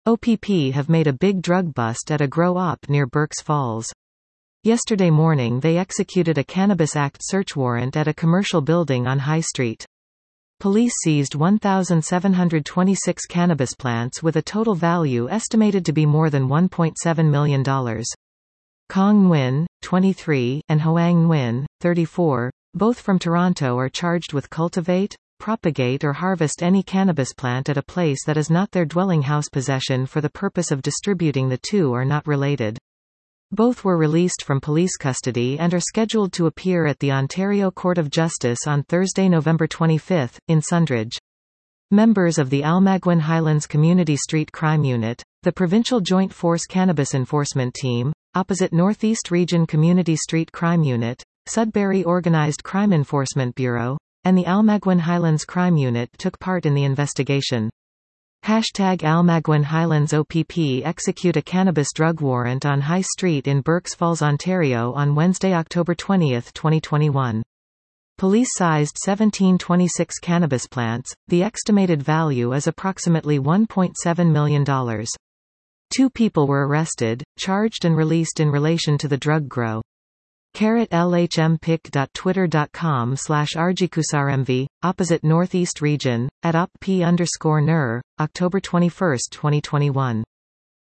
OPP have made a big drug bust at a grow-op near Berks Falls. Yesterday morning they executed a Cannabis Act search warrant at a commercial building on High Street. Police seized 1,726 cannabis plants with a total value estimated to be more than $1.7 million. Kong Nguyen, 23, and Hoang Nguyen, 34, both from Toronto, are charged with cultivate, propagate or harvest any cannabis plant at a place that is not their dwelling house possession for the purpose of distributing. The two are not related. Both were released from police custody and are scheduled to appear at the Ontario Court of Justice on Thursday, November 25, in Sundridge. Members of the Almaguin Highlands Community Street Crime Unit, the Provincial Joint Force Cannabis Enforcement Team, opposite Northeast Region Community Street Crime Unit, Sudbury Organized Crime Enforcement Bureau, and the Almaguin Highlands Crime Unit took part in the investigation. #Almaguin Highlands OPP execute a cannabis drug warrant on High Street in Berks Falls, Ontario on Wednesday, October 20, 2021. Police seized 1726 cannabis plants. The estimated value is approximately $1.7 million. 2 people were arrested, charged and released in relation to the drug grow. @lhmpic.twitter.com/rgkusarmv, opposite Northeast Region, @op_p_ner, October 21, 2021.